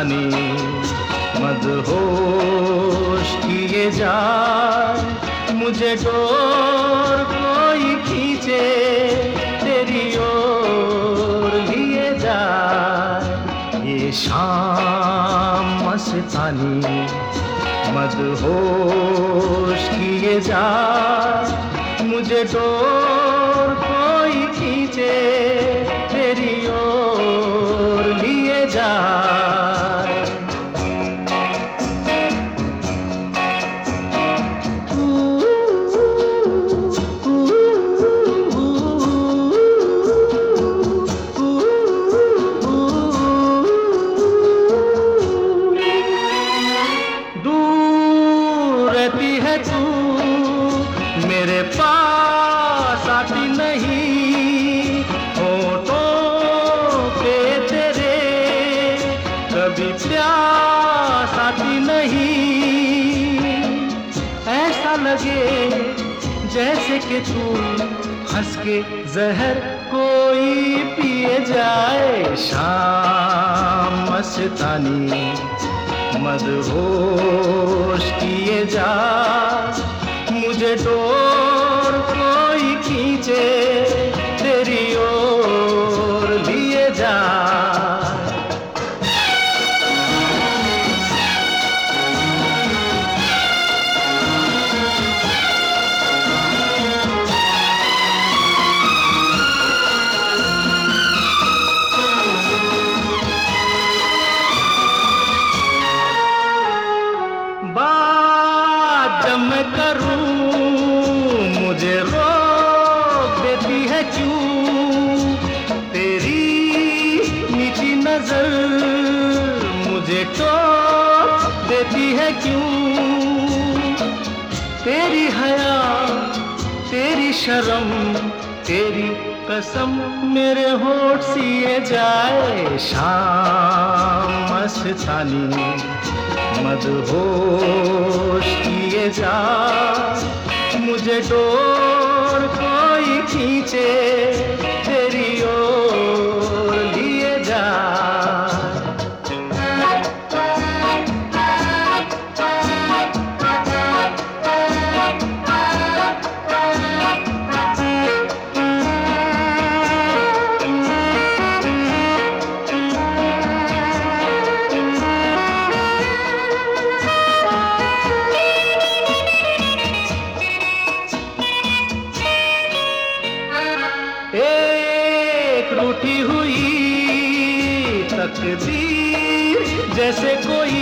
मस्तानी मदहोश किए जाए, मुझे डोर कोई खींचे तेरी ओर लिए जाए। ये शाम मस्तानी मदहोश किए जाए, मुझे डोर कोई खींचे तेरी ओर लिए जाए। दूर रहती है तू, मेरे पास आती नहीं, होठों पे तेरे कभी प्यास आती नहीं। ऐसा लगे जैसे कि तू हंस के जहर कोई पिए जाए। शाम मस्तानी मदहोश किए जा, मुझे डोर कोई खींचे तेरी ओर लिए जा। बात जब मैं करूं मुझे रोक देती है क्यों, तेरी मीठी नजर मुझे टोक देती है क्यों। तेरी हया तेरी शर्म तेरी कसम मेरे होठ सिए जाए। शाम मस्तानी मदहोश किए जा, मुझे डोर कोई खींचे तेरी ओर लिए जा। एक रूठी हुई तकदीर जैसे कोई,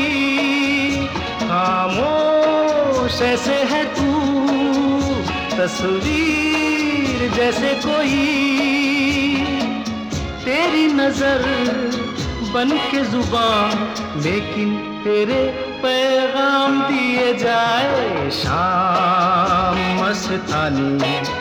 खामोश ऐसे है तू तस्वीर जैसे कोई। तेरी नजर बन के जुबान लेकिन तेरे पैगाम दिए जाए। शाम मस्तानी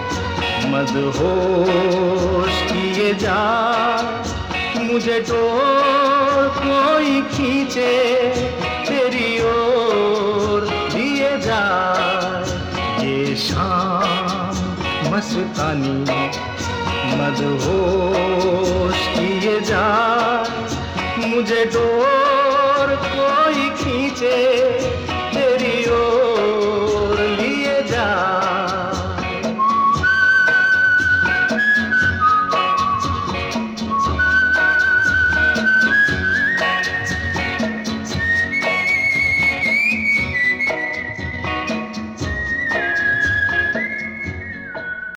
मदहोश किए जा, मुझे डोर कोई खींचे तेरी ओर लिए जा। ये शाम मस्तानी मदहोश किए जा, मुझे डोर कोई खींचे